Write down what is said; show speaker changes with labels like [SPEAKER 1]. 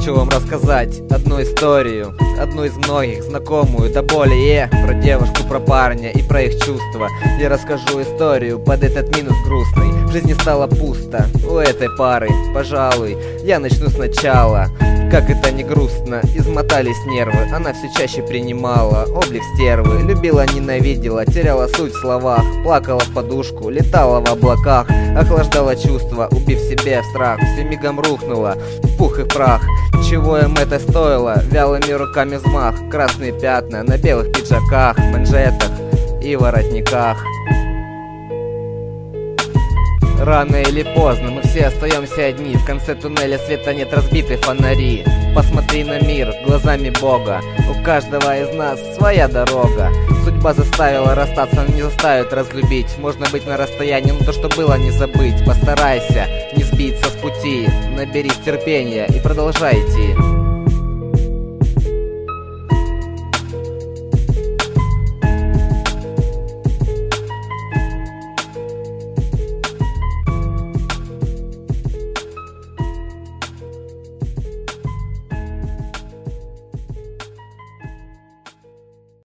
[SPEAKER 1] хочу вам рассказать одну историю, одну из многих, знакомую до боли, про девушку, про парня и про их чувства. Я расскажу историю под этот минус грустный. В жизни стало пусто у этой пары, пожалуй, я начну сначала. Как это не грустно, измотались нервы. Она все чаще принимала облик стервы. Любила, ненавидела, теряла суть в словах. Плакала в подушку, летала в облаках. Охлаждала чувства, убив себе в страх. Все мигом рухнула в пух и прах. Чего им это стоило? Вялыми руками взмах. Красные пятна на белых пиджаках, манжетах и воротниках. Рано или поздно мы все остаемся одни. В конце туннеля света нет, разбиты фонари. Посмотри на мир глазами Бога. У каждого из нас своя дорога. Судьба заставила расстаться, но не заставит разлюбить. Можно быть на расстоянии, но то, что было, не забыть. Постарайся не сбиться с пути. Наберись терпения и продолжай идти.